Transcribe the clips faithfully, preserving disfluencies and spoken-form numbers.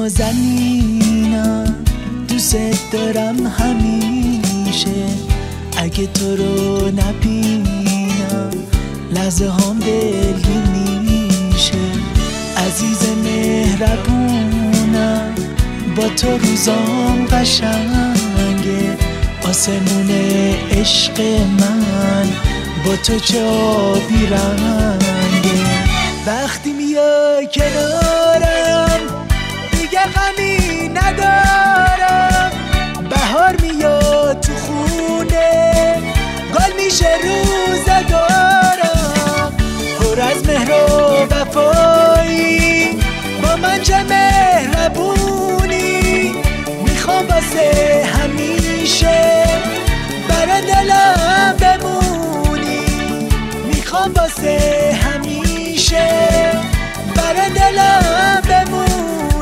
نازنینم، دوست دارم همیشه. اگه تو رو نبینم لحظه هم دلگیر میشه. عزیز مهربونم، با تو روزام قشنگه. آسمون عشق من با تو چه آبی رنگه. وقتی میای کنارم دیگه غمی ندارم. بهار میاد تو خونه، گل میشه روزگارم. پر از مهر و وفایی، با من چه مهربونی. میخوام واسه همیشه برا دلم بمونی. میخوام واسه همیشه برا دلم بمونی.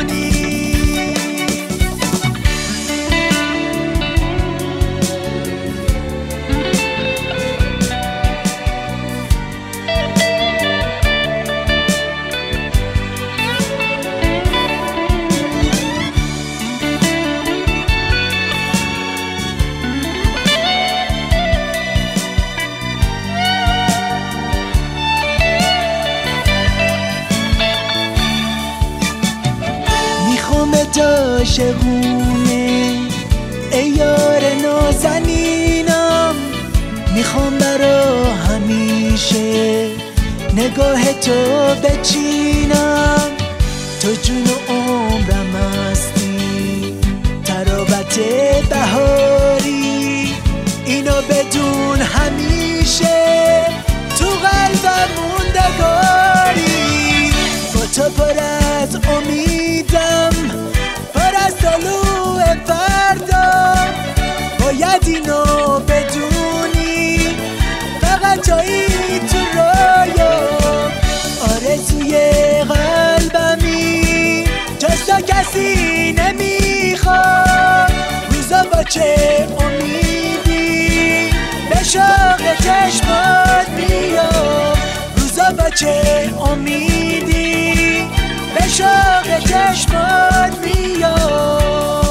عاشقونه ای یار نازنینم. میخوام برا همیشه نگاه تو بچینم. تو جون و عمرم هستی، تراوت بهاری. اینو بدون همیشه تو قلبم موندگاری. با تو پر از امیدم، پر از طلوع فردا. باید اینو بدونی، فقط تویی تو رویام. آرزوی قلبمی، جز تو کسی نمیخواد. روزا با چه امیدی به شوق چشمات میام. روزا با چه امیدی به شوق چشمات میام.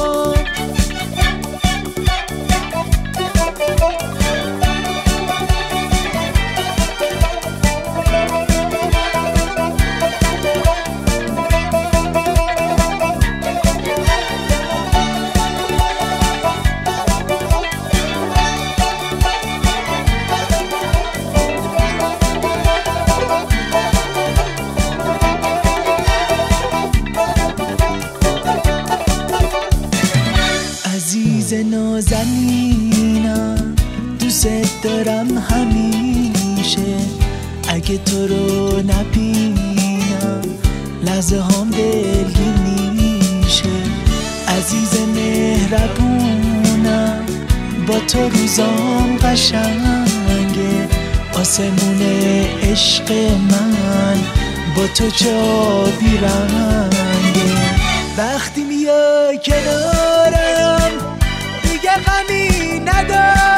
عزیز نازنینم، دوست دارم همیشه. اگه تو رو نبینم لحظه هم دلگیر میشه. عزیز مهربونم، با تو روزام قشنگه. آسمون عشق من با تو چه آبی رنگه. وقتی میای کنارم دیگه غمی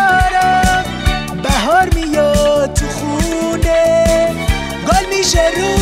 ندارم. بهار میاد تو خونه، گل میشه رو